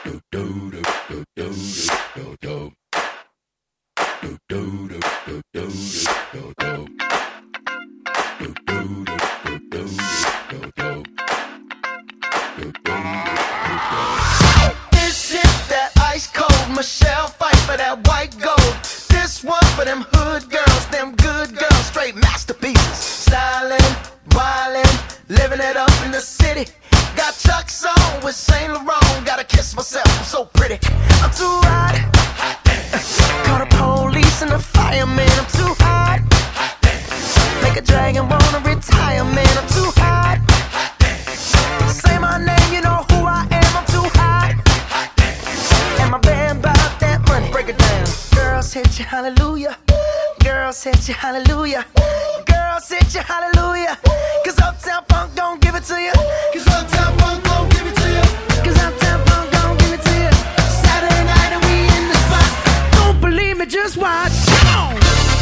This is that ice cold Michelle fight for that white gold. This one for them hood girls, them good girls, straight masterpieces. Stylin', wildin', living it up in the city. Got Chuck's on with Saint Laurent. Gotta kiss myself, I'm so pretty. I'm too hot. Call the police and the fireman. I'm too hot. Make a dragon wanna retire, man. I'm too hot. Say my name, you know who I am. I'm too hot. And my band bought that money. Break it down. Girls hit you, hallelujah. Girls hit you, hallelujah. Girls hit you, hallelujah. Cause Uptown Funk don't give it to you. Cause Uptown Funk don't give it to you. Cause Uptown Funk don't give it to you. Saturday night and we in the spot. Don't believe me, just watch. Come on.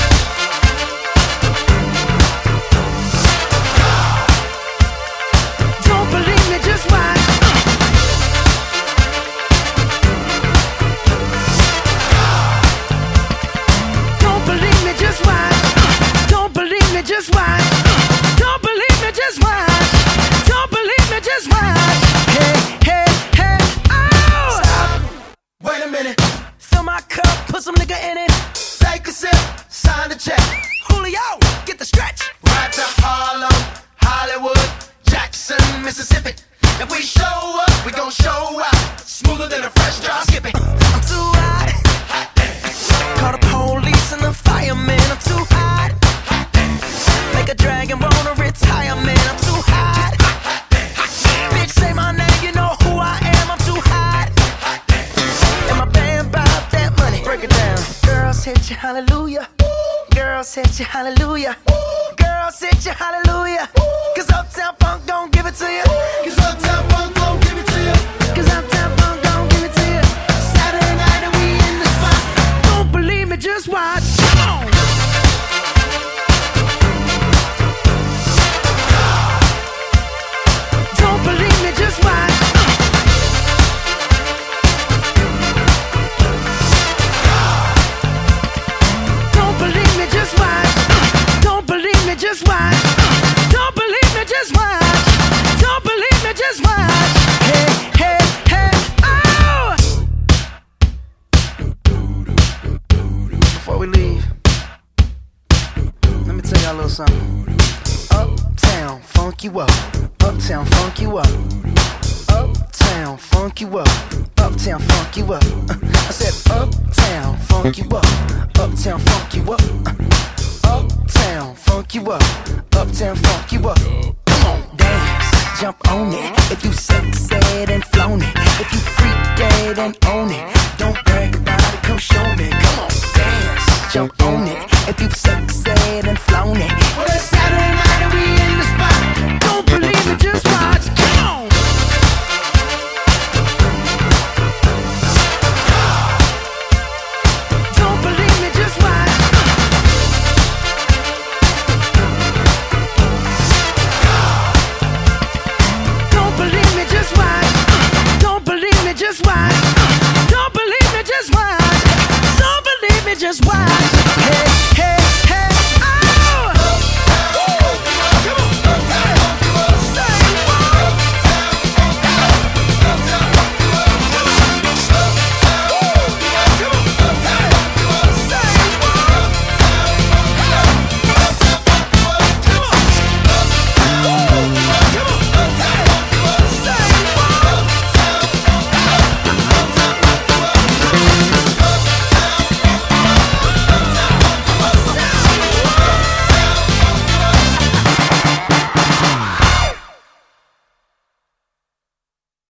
Don't believe me, just watch. Don't believe me, just watch. Don't believe me, just watch. Don't believe me, just watch. Don't believe me, just watch. Hey, hey, hey, oh! Stop. Wait a minute. Fill my cup, put some nigga in it. Take a sip, sign the check. Julio, get the stretch. Right to Harlem, Hollywood, Jackson, Mississippi. If we show up, we gon' show out. Smoother than a fresh drop skipping. I'm too hot. Call the police and the fireman. I'm too hot. Make a dragon wanna retire, man. I'm too hot. Bitch, say my name, you know who I am. I'm too hot. And my band bought that money. Break it down. Girls hit you, hallelujah. Girls hit you, hallelujah. Girls hit you, hallelujah. Cause Uptown Funk don't give it to you. Cause Uptown Funk don't give it to you. Cause Uptown Funk don't give it to you. Saturday night and we in the spot. Don't believe me, just watch. Come on. Don't believe me, just watch. Don't believe me, just watch. Don't believe me, just watch. Don't believe me, just watch. Don't believe me, just watch. Hey, hey, hey, oh! Before we leave, let me tell y'all a little something. Uptown, funk you up. Uptown, funk you up. Uptown, funk you up. Uptown, funk you up. I said uptown, funk you up. Uptown, funk you up. Uptown, funk you up. Uptown, funk you up. Come on, dance, jump on it. If you sexed and flown it. If you freak dead and own it. Don't brag about it, come show me. Come on, dance, jump on it. If you sexed